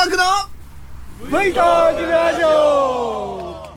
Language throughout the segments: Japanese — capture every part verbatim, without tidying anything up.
学のフイトークラジオ。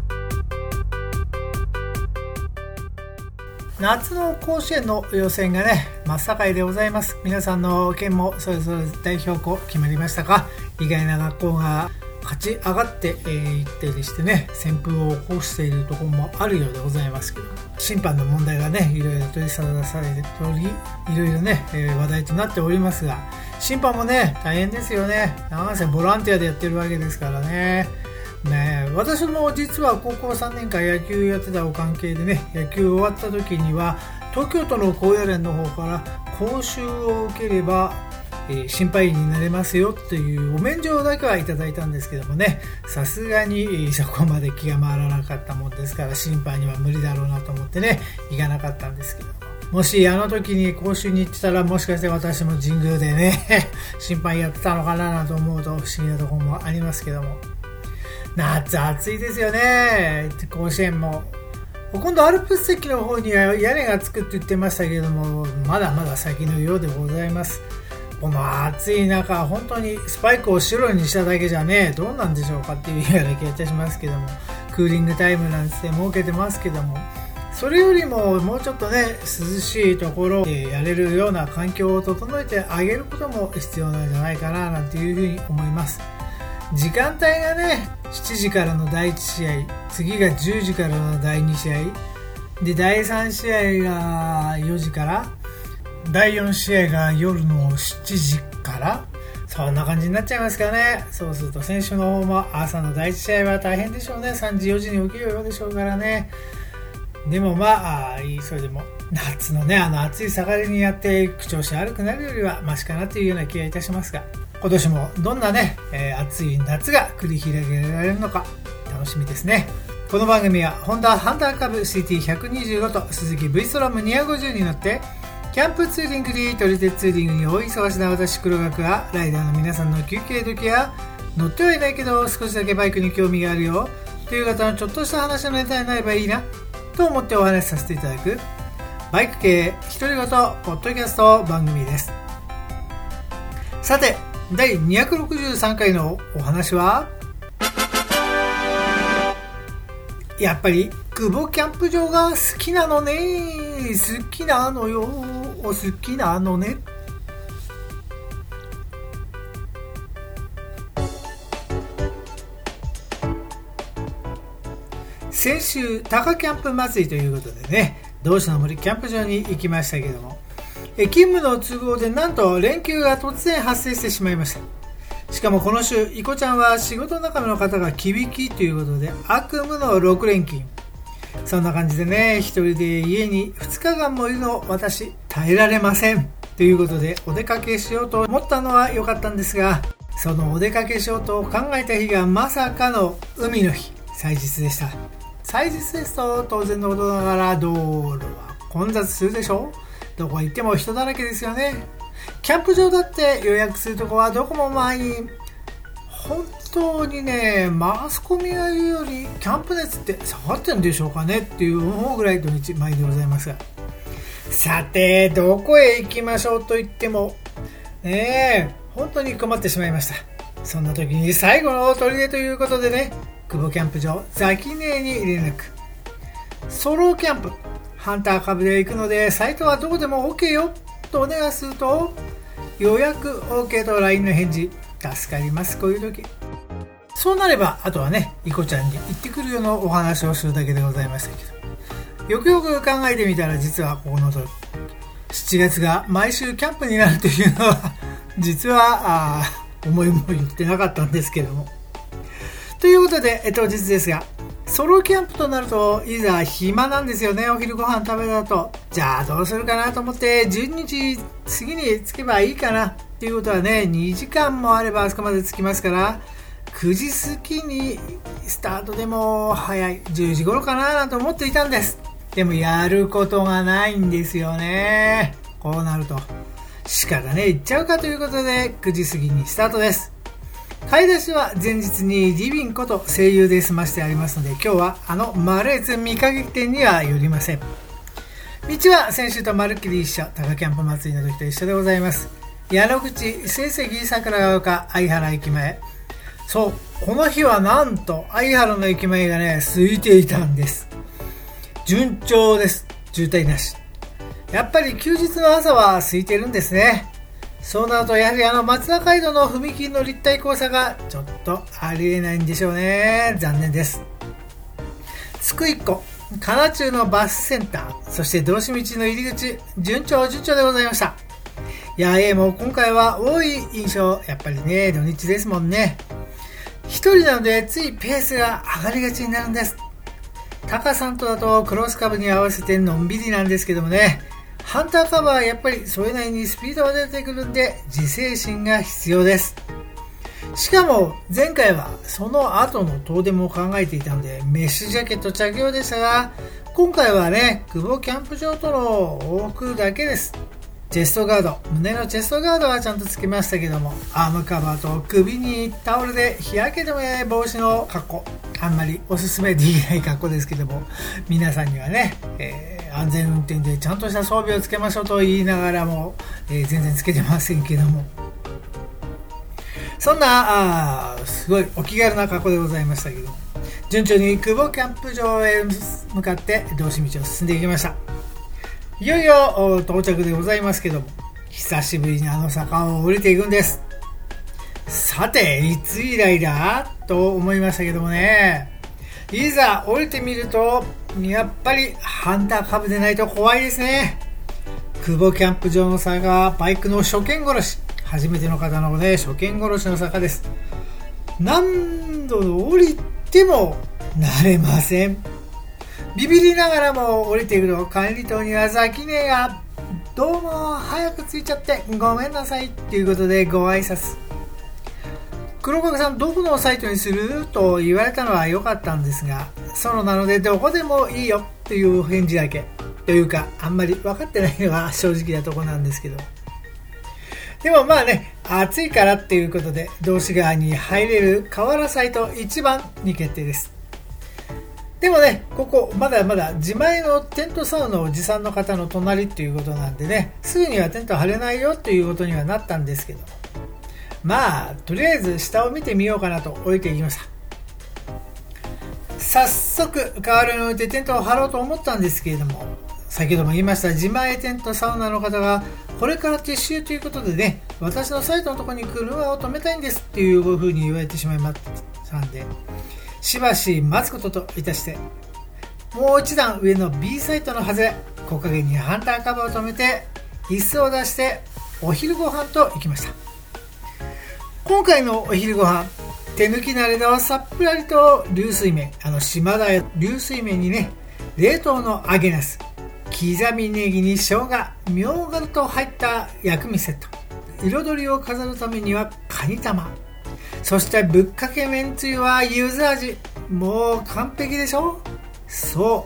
夏の甲子園の予選がね真っ盛りでございます。皆さんの県もそれぞれ代表校決まりましたか？意外な学校が勝ち上がってい、えー、ってりしてね旋風を起こしているところもあるようでございますけど、審判の問題がねいろいろ取り沙汰されており、いろいろね、えー、話題となっておりますが、審判もね大変ですよね。なんせボランティアでやってるわけですからね。ねえ、私も実は高校さんねんかん野球やってたお関係でね、野球終わった時には東京都の高野連の方から講習を受ければえー、審判員になれますよというお免状だけはいただいたんですけどもね、さすがにそこまで気が回らなかったもんですから審判には無理だろうなと思ってね行かなかったんですけども、もしあの時に講習に行ってたらもしかして私も神宮でね審判やってたのかなと思うと不思議なところもありますけども、夏暑いですよね。甲子園も今度アルプス席の方には屋根がつくって言ってましたけども、まだまだ先のようでございます。この暑い中本当にスパイクを白にしただけじゃねどうなんでしょうかっていうような気がいたしますけども、クーリングタイムなんて設けてますけども、それよりももうちょっとね涼しいところでやれるような環境を整えてあげることも必要なんじゃないかななんていうふうに思います。時間帯がねしちじからのだいいち試合、次がじゅうじからのだいに試合で、だいさん試合がよじから、だいよん試合が夜のしちじから、そんな感じになっちゃいますからね。そうすると選手の方も朝のだいいち試合は大変でしょうね。さんじよじに起きるようでしょうからね。でもまあいい、それでも夏のねあの暑い盛りにやって口調子悪くなるよりはマシかなというような気がいたしますが、今年もどんなね、えー、暑い夏が繰り広げられるのか楽しみですね。この番組はホンダハンター株 シーティーひゃくにじゅうご とスズキ V ストラムにひゃくごじゅうに乗ってキャンプツーリングに撮り鉄ツーリングに大忙しな私黒学がライダーの皆さんの休憩時や乗ってはいないけど少しだけバイクに興味があるよという方のちょっとした話のネタになればいいなと思ってお話しさせていただくバイク系独り言ポッドキャスト番組です。さてだいにひゃくろくじゅうさんかいのお話はやっぱり久保キャンプ場が好きなのね。好きなのよ。好きなのね。先週タカキャンプ祭りということでね、同志の森キャンプ場に行きましたけども、え勤務の都合でなんと連休が突然発生してしまいました。しかもこの週イコちゃんは仕事仲間の方が忌引きということで悪夢のろく連勤。そんな感じでね一人で家にふつかかんもいるの私耐えられませんということでお出かけしようと思ったのは良かったんですが、そのお出かけしようと考えた日がまさかの海の日、祭日でした。祭日ですと当然のことながら道路は混雑するでしょう。どこ行っても人だらけですよね。キャンプ場だって予約するとこはどこも満員。本当にねマスコミが言うよりキャンプ熱って下がってるんでしょうかねっていう思うぐらい土日前でございますが、さてどこへ行きましょうと言ってもねえ本当に困ってしまいました。そんな時に最後の砦ということでね、久保キャンプ場ザキネに連絡。ソロキャンプハンター株で行くのでサイトはどこでも OK よとお願いすると予約 OK と ライン の返事。助かります。こういう時そうなればあとはねイコちゃんに行ってくるようなお話をするだけでございましたけど、よくよく考えてみたら実はここのとしちがつが毎週キャンプになるというのは実はあ思いも言ってなかったんですけども、ということで当日ですがソロキャンプとなるといざ暇なんですよね。お昼ご飯食べた後じゃあどうするかなと思ってじゅうにじ過ぎに着けばいいかなっていうことはねにじかんもあればあそこまで着きますからくじ過ぎにスタートでも早いじゅうじ頃かなと思っていたんです。でもやることがないんですよね。こうなると仕方ね行っちゃうかということでくじ過ぎにスタートです。買い出しは前日にリビンこと声優で済ましてありますので今日はあのマルエツ見かけ店には寄りません。道は先週とまるっきり一緒、タカキャンプ祭りの時と一緒でございます。 矢野口成績桜ヶ丘相原駅前。そう、この日はなんと相原の駅前がね空いていたんです。順調です。渋滞なし。やっぱり休日の朝は空いてるんですね。そうなるとやはりあの松田街道の踏切の立体交差がちょっとありえないんでしょうね。残念です。つくいっこかな中のバスセンター、そして道志道の入り口、順調順調でございました。いやーもう今回は多い印象。やっぱりね土日ですもんね。一人なのでついペースが上がりがちになるんです。タカさんとだとクロスカブに合わせてのんびりなんですけどもね、ハンターカバーはやっぱりそれなりにスピードが出てくるんで自制心が必要です。しかも前回はその後の遠出も考えていたのでメッシュジャケット着用でしたが、今回はね久保キャンプ場との往復だけです。チェストガード、胸のチェストガードはちゃんとつけましたけども、アームカバーと首にタオルで日焼け止め防止の格好、あんまりおすすめできない格好ですけども、皆さんにはね、えー、安全運転でちゃんとした装備をつけましょうと言いながらも、えー、全然つけてませんけども、そんなあすごいお気軽な格好でございましたけども、順調に久保キャンプ場へ向かって道志道を進んでいきました。いよいよ到着でございますけども、久しぶりにあの坂を降りていくんです。さていつ以来だと思いましたけどもね、いざ降りてみるとやっぱりハンターカブでないと怖いですね。久保キャンプ場の坂はバイクの初見殺し、初めての方のね初見殺しの坂です。何度降りても慣れません。ビビりながらも降りていくと管理棟にはザキネがどうも早く着いちゃってごめんなさいっていうことでご挨拶。黒影さんどこのサイトにすると言われたのは良かったんですが、ソロなのでどこでもいいよっていう返事だけというか、あんまり分かってないのが正直なとこなんですけど、でもまあね暑いからっていうことで道志川に入れる河原サイトいちばんに決定です。でもねここまだまだ自前のテントサウナを持参の方の隣っていうことなんでね、すぐにはテント張れないよっていうことにはなったんですけど、まあとりあえず下を見てみようかなと降りていきました。早速河原に置いてテントを張ろうと思ったんですけれども、先ほども言いました自前テントサウナの方がこれから撤収ということでね、私のサイトのところに車を止めたいんですっていうふうに言われてしまいましたんで、しばし待つことといたして、もう一段上の B サイトの外れ木陰にハンターカバーを止めて椅子を出してお昼ご飯と行きました。今回のお昼ご飯、手抜き慣れのさっぱりと流水麺、あの島田屋流水麺にね冷凍の揚げナス、刻みネギに生姜、みょうがと入った薬味セット、彩りを飾るためにはカニ玉、そしてぶっかけめんつゆは柚子味。もう完璧でしょ。そう、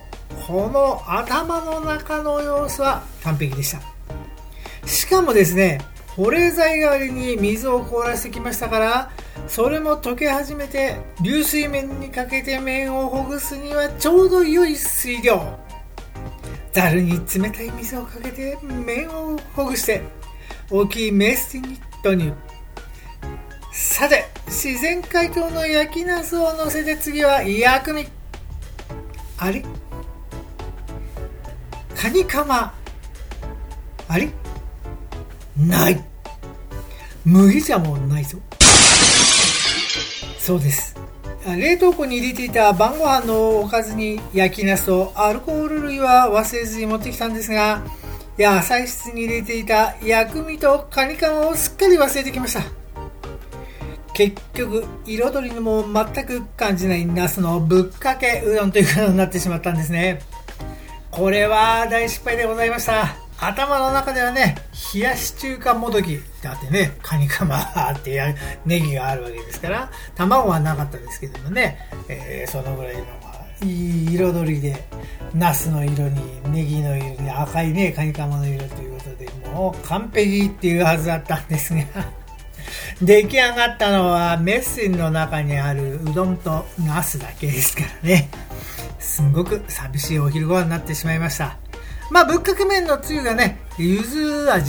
この頭の中の様子は完璧でした。しかもですね、保冷剤代わりに水を凍らせてきましたから、それも溶け始めて流水麺にかけて麺をほぐすにはちょうど良い水量。ざるに冷たい水をかけて麺をほぐして大きいメスティに投入。さて自然解凍の焼きナスを乗せて、次は薬味。あれカニカマ、あれない。麦茶もないぞ。そうです、冷凍庫に入れていた晩ご飯のおかずに焼きナスとアルコール類は忘れずに持ってきたんですが、野菜室に入れていた薬味とカニカマをすっかり忘れてきました。結局彩りも全く感じないナスのぶっかけうどんということになってしまったんですね。これは大失敗でございました。頭の中ではね、冷やし中華もどきだってね、カニカマってやネギがあるわけですから、卵はなかったですけどもね、えー、そのぐらいのいい彩りで、ナスの色にネギの色に赤いねカニカマの色ということで、もう完璧っていうはずだったんですが出来上がったのはメッシンの中にあるうどんとナスだけですからね、すごく寂しいお昼ご飯になってしまいました。まあぶっかけ麺のつゆがね柚子味だっ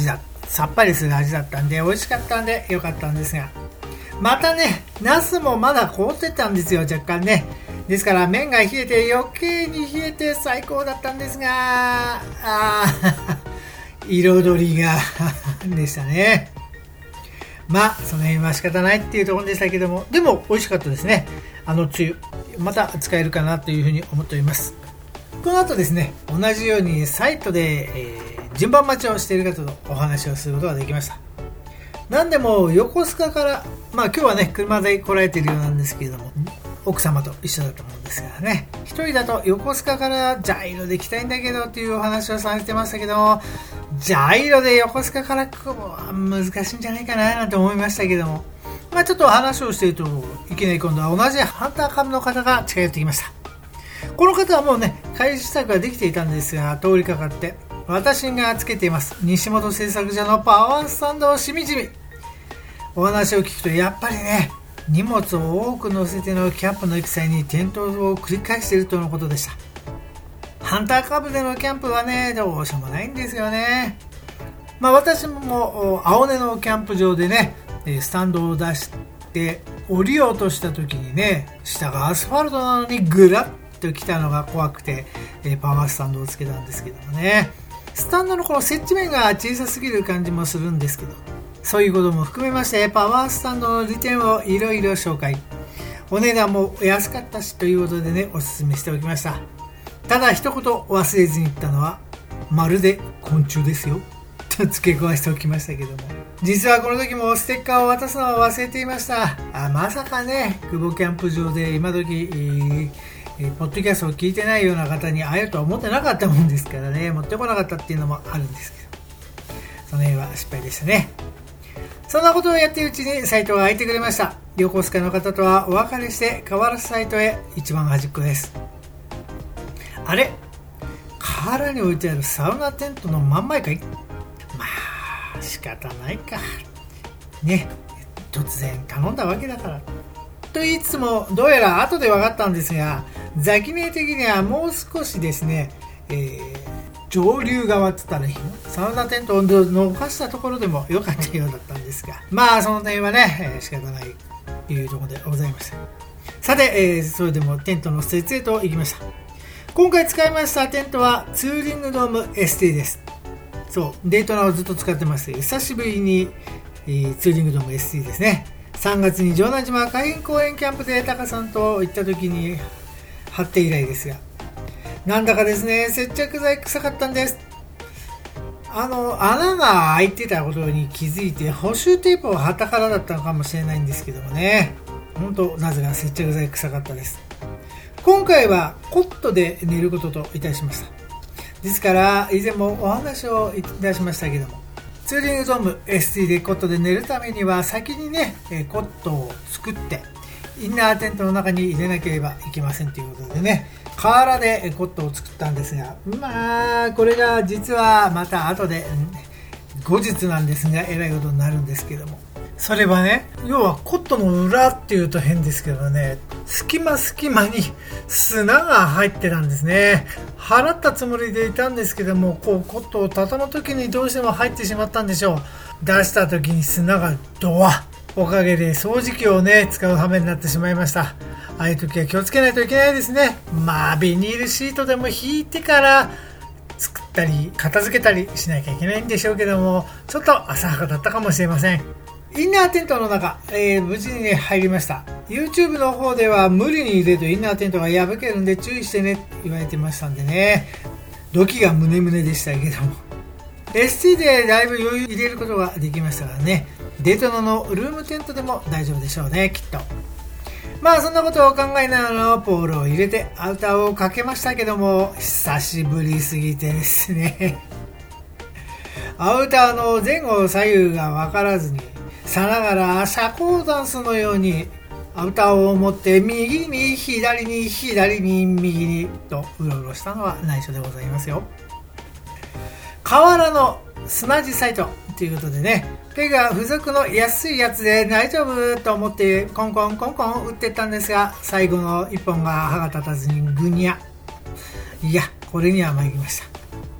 さっぱりする味だったんで美味しかったんで良かったんですが、またねナスもまだ凍ってたんですよ、若干ね。ですから麺が冷えて余計に冷えて最高だったんですが、あ彩りがでしたね。まあその辺は仕方ないっていうところでしたけども、でも美味しかったですね。あのつゆまた使えるかなというふうに思っております。この後ですね、同じようにサイトで、えー、順番待ちをしている方とお話をすることができました。なんでも横須賀から、まあ今日はね車で来られているようなんですけれども、奥様と一緒だと思うんですがね、一人だと横須賀からジャイロで来たいんだけどっていうお話をされてましたけど、ジャイロで横須賀から来るのは難しいんじゃないかななんて思いましたけども、まあちょっと話をしているといきなり今度は同じハンター株の方が近寄ってきました。この方はもうね開示支度ができていたんですが、通りかかって私がつけています西本製作所のパワースタンドをしみじみお話を聞くと、やっぱりね荷物を多く乗せてのキャンプの行く際に転倒を繰り返しているとのことでした。ハンター株でのキャンプはねどうしようもないんですよね。まあ私も青根のキャンプ場でねスタンドを出して降りようとした時にね、下がアスファルトなのにグラッと来たのが怖くてパワースタンドをつけたんですけどもね、スタンドのこの接地面が小さすぎる感じもするんですけど、そういうことも含めましてパワースタンドの利点をいろいろ紹介、お値段も安かったしということでねおすすめしておきました。ただ一言忘れずに言ったのは、まるで昆虫ですよと付け加えしておきましたけども、実はこの時もステッカーを渡すのを忘れていました。あまさかね久保キャンプ場で今時、えーえー、ポッドキャストを聞いてないような方に会えるとは思ってなかったもんですからね、持ってこなかったっていうのもあるんですけど、その辺は失敗でしたね。そんなことをやっているうちにサイトが開いてくれました。横須賀の方とはお別れして河原サイトへ一番端っこです。あれ、河原に置いてあるサウナテントの真ん前かい。まあ仕方ないかね、突然頼んだわけだからと言いつつも、どうやら後で分かったんですが、ザキネ的にはもう少しですね、えー、上流側って言ったらいいの、サウナテントを逃したところでも良かったようだったんですが、まあその点はね、えー、仕方ないというところでございました。さて、えー、それでもテントの設置へと行きました。今回使いましたテントはツーリングドーム エスティー です。そう、デイトナをずっと使ってまして、久しぶりに、えー、ツーリングドーム エスティー ですね。さんがつに城南島海浜公園キャンプでタカさんと行った時に貼って以来ですが、なんだかですね接着剤臭かったんです。あの穴が開いてたことに気づいて補修テープを貼ったからだったのかもしれないんですけどもね、本当なぜか接着剤臭かったです。今回はコットで寝ることといたしました。ですから以前もお話をいたしましたけども、ツーリングドーム エスティー でコットで寝るためには先にねコットを作ってインナーテントの中に入れなければいけませんということでね、河原でコットを作ったんですが、まあこれが実はまた後で後日なんですがえらいことになるんですけども、それはね、要はコットの裏っていうと変ですけどね、隙間隙間に砂が入ってたんですね。払ったつもりでいたんですけども、こうコットを畳む時にどうしても入ってしまったんでしょう。出した時に砂がドワッ、おかげで掃除機をね使う羽目になってしまいました。ああいう時は気をつけないといけないですね。まあビニールシートでも引いてから作ったり片付けたりしなきゃいけないんでしょうけども、ちょっと浅はかだったかもしれません。インナーテントの中、えー、無事に、ね、入りました。 YouTube の方では無理に入れるとインナーテントが破けるんで注意してねって言われてましたんでね、ドキがムネムネでしたけども、 エスティー でだいぶ余裕入れることができましたからね、デイトナのルームテントでも大丈夫でしょうね、きっと。まあそんなことを考えながらポールを入れてアウターをかけましたけども、久しぶりすぎてですねアウターの前後左右が分からずに、さながら社交ダンスのようにアウターを持って右に左に左に右にとうろうろしたのは内緒でございますよ。河原の砂地サイトということでね、ペガ付属の安いやつで大丈夫と思ってコンコンコンコン打ってったんですが、最後の一本が歯が立たずにグニャ、いやこれには参りました。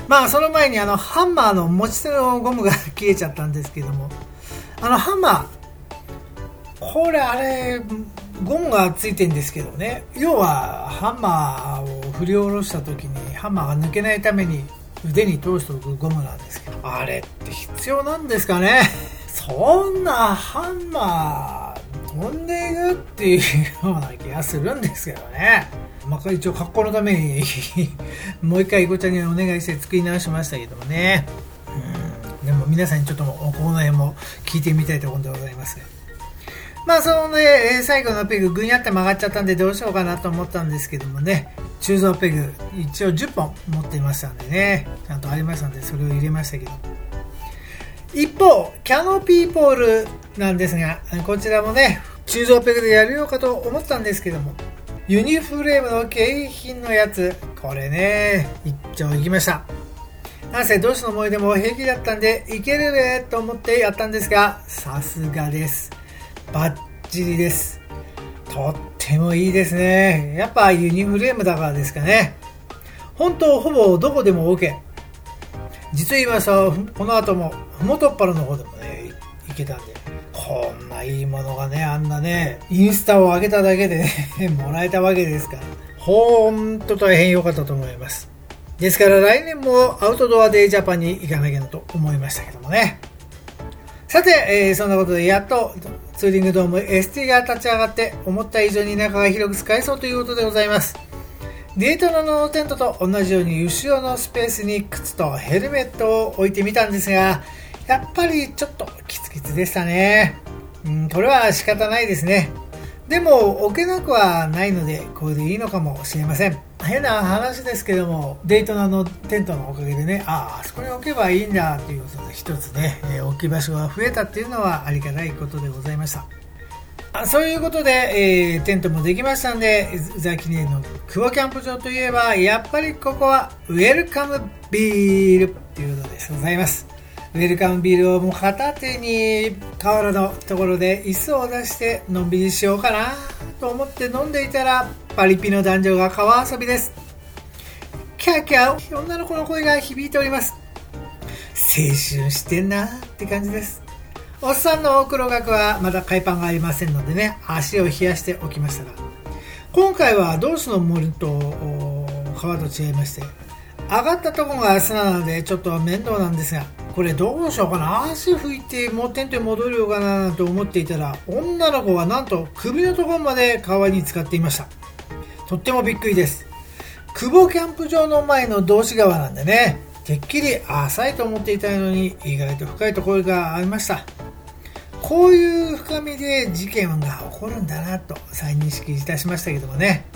まあその前にあのハンマーの持ち手のゴムが切れちゃったんですけども、あのハンマーこれあれゴムがついてるんですけどね、要はハンマーを振り下ろした時にハンマーが抜けないために腕に通しておくゴムなんですけど、あれって必要なんですかね。そんなハンマー飛んでいるっていうような気がするんですけどね。まあ一応格好のためにもう一回いこちゃんにお願いして作り直しましたけどもね。うん、でも皆さんにちょっとこの辺も聞いてみたいところでございますが、まあそのね、最後のペグぐにゃって曲がっちゃったんでどうしようかなと思ったんですけどもね、鋳造ペグ一応じゅっぽん持っていましたんでね、ちゃんとありましたんでそれを入れましたけど、一方キャノピーポールなんですが、こちらもね鋳造ペグでやるようかと思ったんですけども、ユニフレームの景品のやつ、これね一丁いきました。なんせ同士の思い出も平気だったんでいけるねと思ってやったんですが、さすがです、バッチリです。とってもいいですね。やっぱユニフレームだからですかね。本当ほぼどこでも OK。 実を言いますとこの後もふもとっぱらの方でもね行けたんで、こんないいものがね、あんなねインスタを上げただけでねもらえたわけですから、ほんと大変良かったと思います。ですから来年もアウトドアデイジャパンに行かなきゃなと思いましたけどもね。さて、えー、そんなことでやっとツーリングドーム エスティー が立ち上がって思った以上に中が広く使えそうということでございます。デートナのテントと同じように後ろのスペースに靴とヘルメットを置いてみたんですが、やっぱりちょっとキツキツでしたね。うん、これは仕方ないですね。でも置けなくはないのでこれでいいのかもしれません。変な話ですけども、デイトナのテントのおかげでね、ああ、あそこに置けばいいんだということで一つね、えー、置き場所が増えたっていうのはありがたいことでございました。あ、そういうことで、えー、テントもできましたんで、ザキネの久保キャンプ場といえばやっぱりここはウェルカムビールということでございます。ウェルカムビールをもう片手に河原のところで椅子を出してのんびりしようかなと思って飲んでいたら、パリピの男女が川遊びです。キャーキャー女の子の声が響いております。青春してんなって感じです。おっさんの黒額はまだ海パンがありませんのでね、足を冷やしておきましたが、今回はドースの森と川と違いまして、上がったところが砂なのでちょっと面倒なんですが、これどうしようかな、足拭いてもうテントに戻るようかなと思っていたら、女の子はなんと首のところまで川に浸かっていました。とってもびっくりです。久保キャンプ場の前の道志川なんでね、てっきり浅いと思っていたのに意外と深いところがありました。こういう深みで事件が起こるんだなと再認識いたしましたけどもね。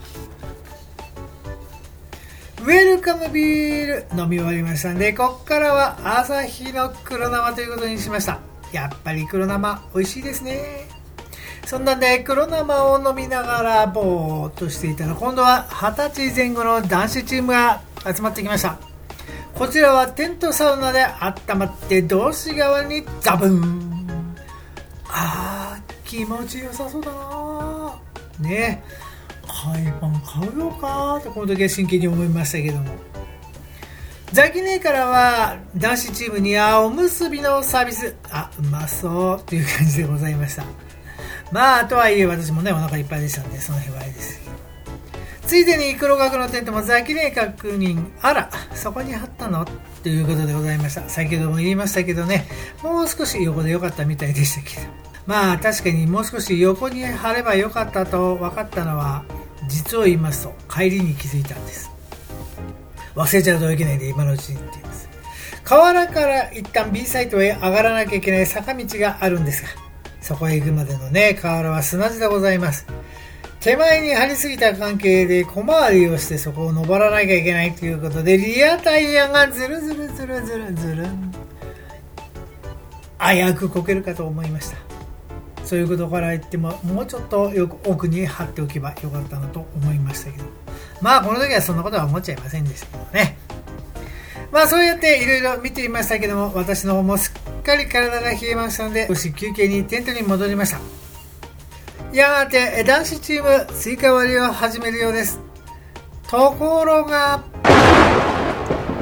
ウェルカムビール飲み終わりましたんで、こっからは朝日の黒生ということにしました。やっぱり黒生美味しいですね。そんなんで黒生を飲みながらぼーっとしていたら、今度ははたちぜん後の男子チームが集まってきました。こちらはテントサウナで温まって道志川にザブン。あー気持ちよさそうだなね。海パン買うよかとこの時は真剣に思いましたけども、ザキネからは男子チームにはおむすびのサービス、あうまそうという感じでございました。まあとはいえ私もねお腹いっぱいでしたんでその辺はあれです。ついでに黒額のテントもザキネ確認、あらそこに貼ったのということでございました。先ほども言いましたけどね、もう少し横でよかったみたいでしたけど、まあ確かにもう少し横に貼ればよかったと分かったのは、実を言いますと帰りに気づいたんです。忘れちゃうといけないんで今のうちにって言います。河原から一旦 B サイトへ上がらなきゃいけない坂道があるんですが、そこへ行くまでのね河原は砂地でございます。手前に張りすぎた関係で小回りをしてそこを登らなきゃいけないということで、リアタイヤがズルズルズルズルズル危うくこけるかと思いました。そういうことから言ってももうちょっとよく奥に貼っておけばよかったなと思いましたけど、まあこの時はそんなことは思っちゃいませんでしたけどね。まあそうやっていろいろ見ていましたけども、私の方もすっかり体が冷えましたので少し休憩にテントに戻りました。やがて男子チームスイカ割りを始めるようです。ところが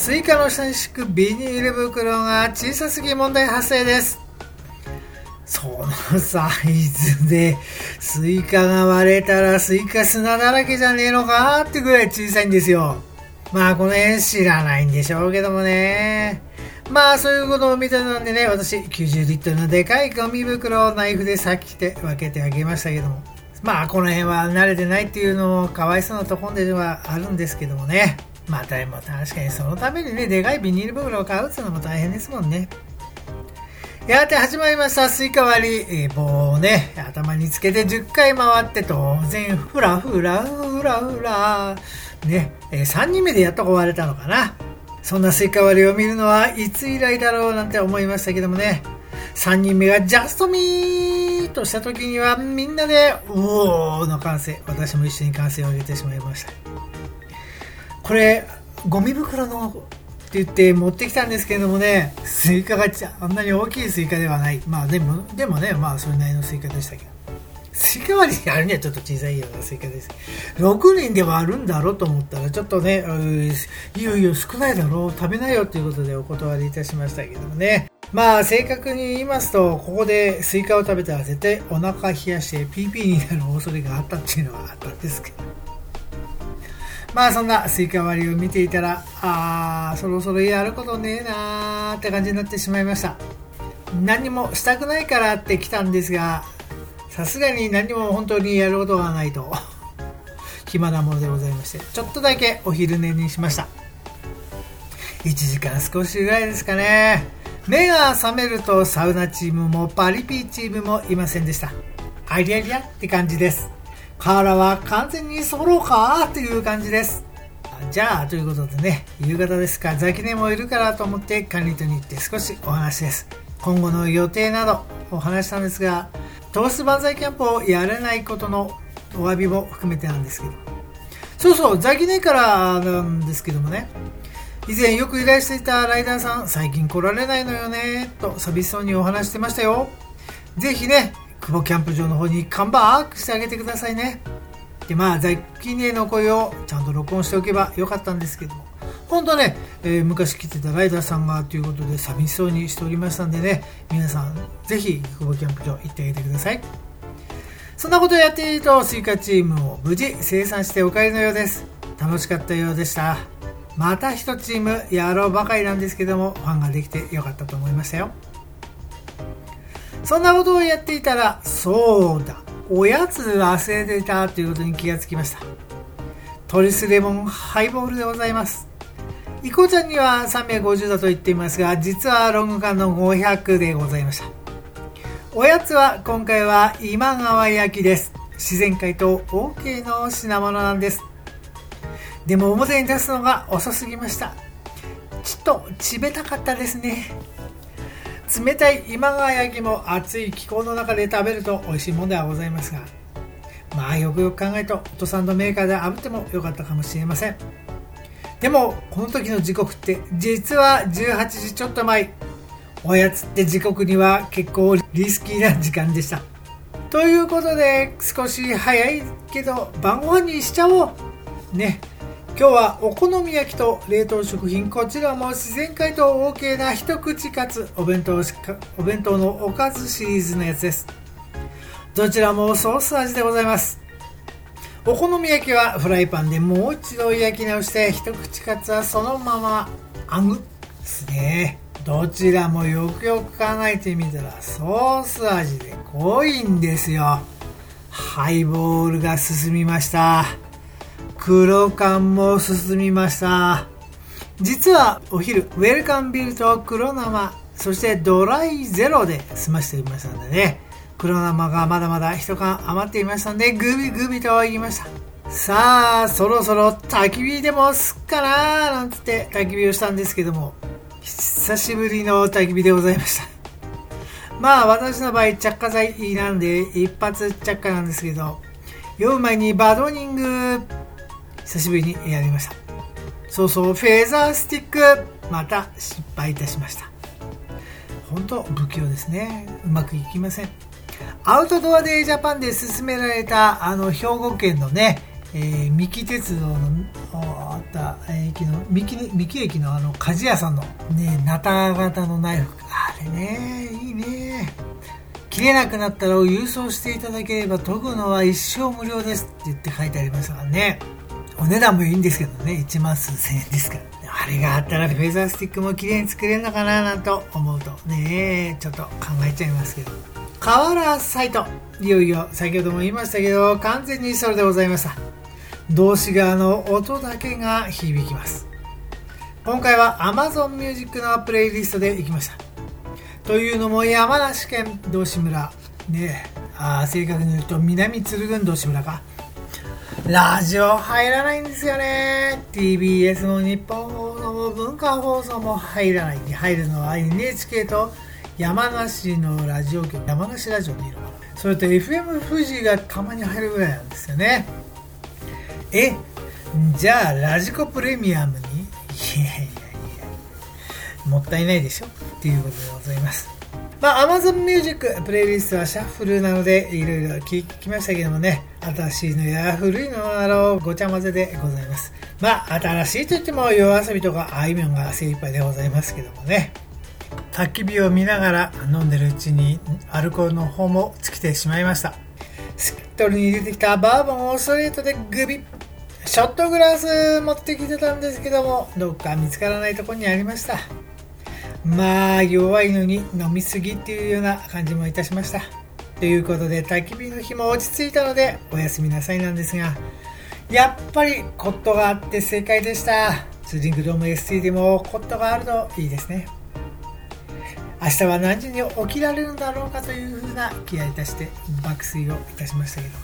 スイカの下に敷くビニール袋が小さすぎ問題発生です。そのサイズでスイカが割れたらスイカ砂だらけじゃねえのかってぐらい小さいんですよ。まあこの辺知らないんでしょうけどもね。まあそういうことを見てたんでね、私きゅうじゅうリットルのでかいゴミ袋をナイフで裂きて分けてあげましたけども、まあこの辺は慣れてないっていうのもかわいそうなところではあるんですけどもね。まあでも確かにそのためにね、でかいビニール袋を買うっていうのも大変ですもんね。やがて始まりましたスイカ割り、えー、棒をね頭につけてじゅっかい回って当然フラフラフラフラね、えー、さんにんめでやっと終われたのかな。そんなスイカ割りを見るのはいつ以来だろうなんて思いましたけどもね、さんにんめがジャストミーとした時にはみんなでうおーの歓声、私も一緒に歓声を上げてしまいました。これゴミ袋のって言って持ってきたんですけれどもね、スイカがあんなに大きいスイカではない。まあでもでもね、まあそれなりのスイカでしたけど、スイカ割りにあるにはちょっと小さいようなスイカです。ろくにんで割るんだろうと思ったらちょっとね、いよいよ少ないだろう、食べないよということでお断りいたしましたけどもね。まあ正確に言いますと、ここでスイカを食べたら絶対お腹冷やしてピーピーになる恐れがあったっていうのはあったんですけど、まあそんなスイカ割りを見ていたら、あーそろそろやることねえなーって感じになってしまいました。何もしたくないからって来たんですが、さすがに何も本当にやることがないと暇なものでございまして、ちょっとだけお昼寝にしました。いちじかん少しぐらいですかね。目が覚めるとサウナチームもパリピーチームもいませんでした。ありゃりゃって感じです。体は完全にソロかという感じです。じゃあということでね、夕方ですか、ザキネもいるからと思って管理棟に行って少しお話です。今後の予定などお話したんですが、糖質万歳キャンプをやれないことのお詫びも含めてなんですけど、そうそうザキネからなんですけどもね、以前よく依頼していたライダーさん最近来られないのよねと寂しそうにお話してましたよ。ぜひね久保キャンプ場の方にカムバックしてあげてくださいね。でまあザキネの声をちゃんと録音しておけばよかったんですけども、本当ね、えー、昔来てたライダーさんがということで寂しそうにしておりましたんでね、皆さんぜひ久保キャンプ場行ってあげてください。そんなことをやっているとスイカチームを無事生産してお帰りのようです。楽しかったようでした。また一チームやろうばかりなんですけども、ファンができてよかったと思いましたよ。そんなことをやっていたら、そうだおやつ忘れていたということに気がつきました。トリスレモンハイボールでございます。イコちゃんにはさんびゃくごじゅうだと言っていますが、実はロング缶のごひゃくでございました。おやつは今回は今川焼きです。自然解凍 OK の品物なんです。でも表に出すのが遅すぎました。ちょっとちべたかったですね。冷たい今川焼きも暑い気候の中で食べると美味しいものではございますが、まあよくよく考えるとホットサンドメーカーで炙ってもよかったかもしれません。でもこの時の時刻って実はじゅうはちじちょっと前。おやつって時刻には結構リスキーな時間でした。ということで少し早いけど晩ご飯にしちゃおうね。今日はお好み焼きと冷凍食品、こちらも自然解凍 OK な一口かつお弁当お弁当のおかずシリーズのやつです。どちらもソース味でございます。お好み焼きはフライパンでもう一度焼き直して、一口かつはそのままあぐですね。どちらもよくよく考えてみたらソース味で濃いんですよ。ハイボールが進みました。黒缶も進みました。実はお昼ウェルカンビールと黒生、そしてドライゼロで済ましていましたのでね、黒生がまだまだ一缶余っていましたのでグビグビと言いました。さあそろそろ焚き火でもすっかななんつって焚き火をしたんですけども、久しぶりの焚き火でございました。まあ私の場合着火剤なんで一発着火なんですけど、酔う前にバドニング久しぶりにやりました。そうそうフェザースティックまた失敗いたしました。本当不器用ですね。うまくいきません。アウトドアデージャパンで勧められたあの兵庫県のねえー、三木鉄道のあった駅の三木、三木駅のあの鍛冶屋さんのね、ナタ型のナイフ、あれね、いいね。切れなくなったら郵送していただければ研ぐのは一生無料ですって言って書いてありましたからね。お値段もいいんですけどね、いちまん数千円ですから。あれがあったらフェザースティックも綺麗に作れるのかななんと思うとね、ちょっと考えちゃいますけど。瓦サイト、いよいよ先ほども言いましたけど、完全にそれでございました。動詞側の音だけが響きます。今回は Amazon Music のプレイリストで行きました。というのも山梨県道志村ね、あ正確に言うと南鶴郡道志村か。ラジオ入らないんですよね。 ティービーエス も日本放送も文化放送も入らない。入るのは エヌエイチケー と山梨のラジオ局、山梨ラジオでいいのかな、それと エフエム 富士がたまに入るぐらいなんですよね。えじゃあラジコプレミアムに、いやいやいやもったいないでしょっていうことでございます。まあ Amazon Music プレイリストはシャッフルなのでいろいろ聞きましたけどもね、新しいのや古いのなどごちゃ混ぜでございます。まあ新しいといっても夜遊びとかあいみょんが精一杯でございますけどもね、焚き火を見ながら飲んでるうちにアルコールの方も尽きてしまいました。スキットルに入れてきたバーボンをストレートでグビッ、ショットグラス持ってきてたんですけどもどっか見つからないところにありました。まあ弱いのに飲みすぎっていうような感じもいたしました。ということで焚き火の日も落ち着いたのでおやすみなさいなんですが、やっぱりコットがあって正解でした。ツーリングドーム エスティー でもコットがあるといいですね。明日は何時に起きられるんだろうかというふうな気がいたして爆睡をいたしましたけど、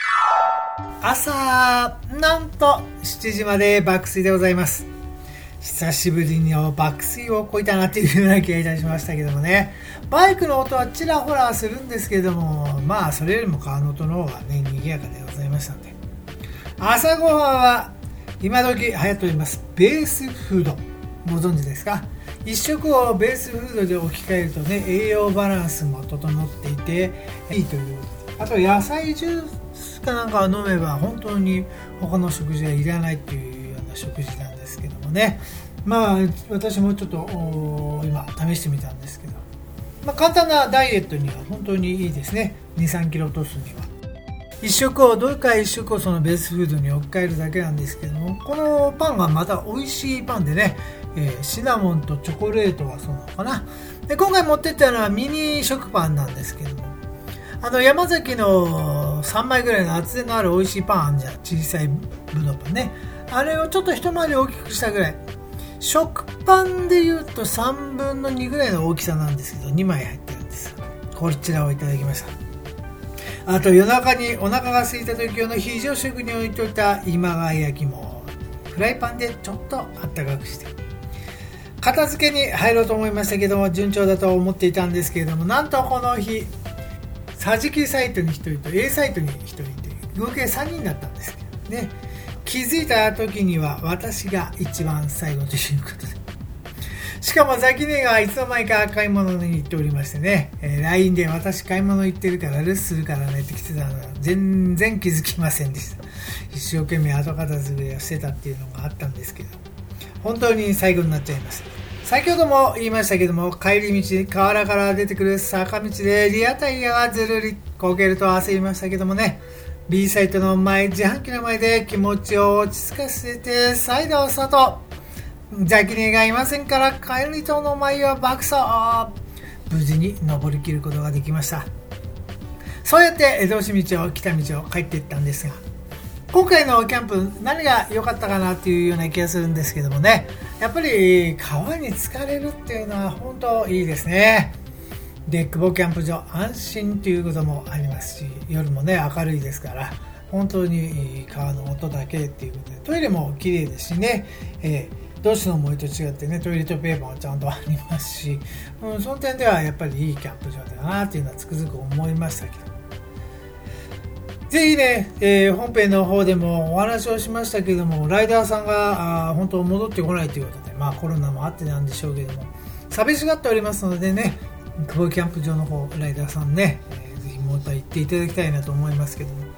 朝なんとしちじまで爆睡でございます。久しぶりに爆睡をこいたなというような気がいたしましたけどもね、バイクの音はちらほらするんですけども、まあそれよりも川の音の方がね賑やかでございましたので、朝ごはんは今時流行っておりますベースフード、ご存知ですか。一食をベースフードで置き換えるとね、栄養バランスも整っていていいという。あと野菜ジュースかなんかを飲めば本当に他の食事はいらないっていうような食事なんですけどもね、まあ私もちょっと今試してみたんですけど、まあ、簡単なダイエットには本当にいいですね。 にさんキロ落とすには一食をどうか一食をそのベースフードに置き換えるだけなんですけども、このパンがまた美味しいパンでね、えー、シナモンとチョコレートがそうなのかな。で今回持ってったのはミニ食パンなんですけども、あの山崎のさんまいぐらいの厚手のある美味しいパンあんじゃん、小さいブドウパンね、あれをちょっと一回り大きくしたぐらい、食パンでいうとさんぶんのにぐらいの大きさなんですけどにまい入ってるんです。こちらをいただきました。あと夜中にお腹が空いた時用の非常食に置いといた今川焼きもフライパンでちょっとあったかくして片付けに入ろうと思いましたけども、順調だと思っていたんですけれども、なんとこの日桟敷サイトにひとりと A サイトにひとりで合計さんにんだったんですけどね、気づいた時には私が一番最後ということで、しかもザキネがいつの間にか買い物に行っておりましてね、えー、ライン で私買い物行ってるから留守するからねって来てたのは全然気づきませんでした。一生懸命後片付けをしてたっていうのがあったんですけど、本当に最後になっちゃいました。先ほども言いましたけども、帰り道河原から出てくる坂道でリアタイヤがずるりこけると焦りましたけどもね、 B サイトの前、自販機の前で気持ちを落ち着かせて再度スタート。ザキネがいませんから帰りとの前は爆走、無事に登り切ることができました。そうやって江戸市道を来た道を帰っていったんですが、今回のキャンプ何が良かったかなっていうような気がするんですけどもね、やっぱり川に浸かれるっていうのは本当いいですね。で久保キャンプ場安心ということもありますし、夜もね明るいですから本当に川の音だけっていうことで、トイレも綺麗ですしね、えーどうしの思いと違ってね、トイレットペーパーもちゃんとありますし、うん、その点ではやっぱりいいキャンプ場だなっていうのはつくづく思いましたけど、ぜひね、えー、本編の方でもお話をしましたけども、ライダーさんがあ本当戻ってこないということで、まあコロナもあってなんでしょうけども寂しがっておりますのでね、久保キャンプ場の方ライダーさんね、えー、ぜひまた行っていただきたいなと思いますけども、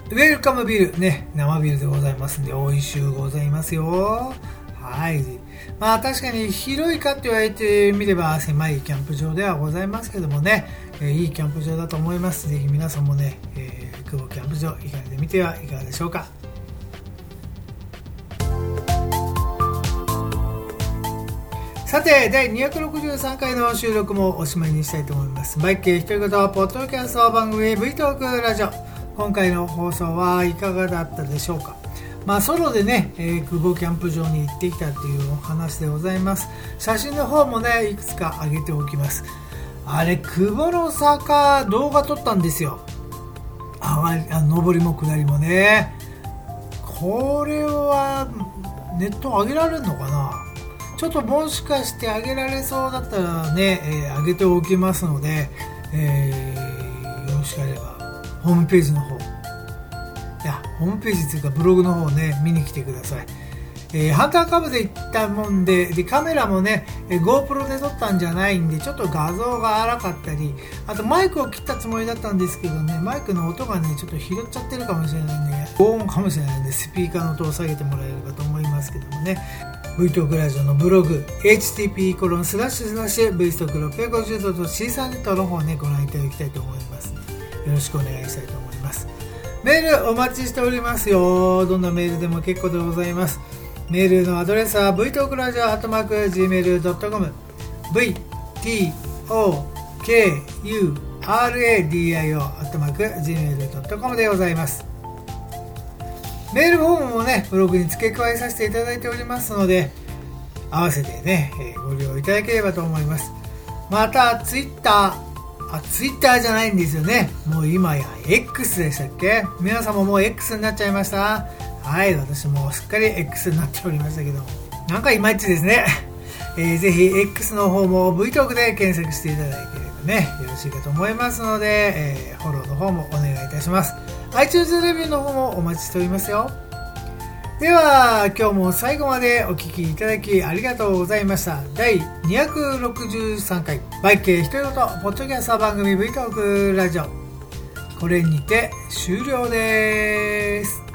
ウェルカムビールね、生ビールでございますんで、美味しゅうございますよ。はい。まあ確かに広いかって言われてみれば狭いキャンプ場ではございますけどもね、えー、いいキャンプ場だと思います。ぜひ皆さんもね、えー、久保キャンプ場行かれてみてはいかがでしょうか。さて、だいにひゃくろくじゅうさんかいの収録もおしまいにしたいと思います。バイケー独り言ポッドキャスト番組 V トークラジオ。今回の放送はいかがだったでしょうか。まあソロでね、えー、久保キャンプ場に行ってきたというお話でございます。写真の方もね、いくつか上げておきます。あれ、久保の坂動画撮ったんですよ。ああ、上りも下りもね。これはネット上げられるのかな。ちょっともしかして上げられそうだったらね、えー、上げておきますので、えー、よろしければホームページの方、いやホームページというかブログの方ね、見に来てください。えー、ハンターカブで行ったもんで、でカメラもね、えー、GoPro で撮ったんじゃないんで、ちょっと画像が荒かったり、あとマイクを切ったつもりだったんですけどね、マイクの音がねちょっと拾っちゃってるかもしれないんで、高音かもしれないんで、スピーカーの音を下げてもらえればと思いますけどもね。V トークラジオのブログ エイチティーピーコロンスラッシュスラッシュ ブイストークろっぴゃくごじゅう と シーサーネットの方ね、ご覧いただきたいと思います。よろしくお願いしたいと思います。メールお待ちしておりますよ。どんなメールでも結構でございます。メールのアドレスは ブイトークラジオアットマークジーメールドットコム ブイティーオーケーユーアールエーディーアイオー アットマークジーメールドットコム でございます。メールフォームもね、ブログに付け加えさせていただいておりますので、合わせてね、えー、ご利用いただければと思います。また、ツイッター、あ、ツイッターじゃないんですよね。もう今や X でしたっけ？皆さんももう X になっちゃいました？はい、私もすっかり X になっておりましたけど、なんかいまいちですね。えー、ぜひ X の方も V トークで検索していただければね、よろしいかと思いますので、えー、フォローの方もお願いいたします。iTunes レビューの方もお待ちしておりますよ。では今日も最後までお聞きいただきありがとうございました。だいにひゃくろくじゅうさんかいバイケー独り言ポッドキャスト番組 V トークラジオ、これにて終了です。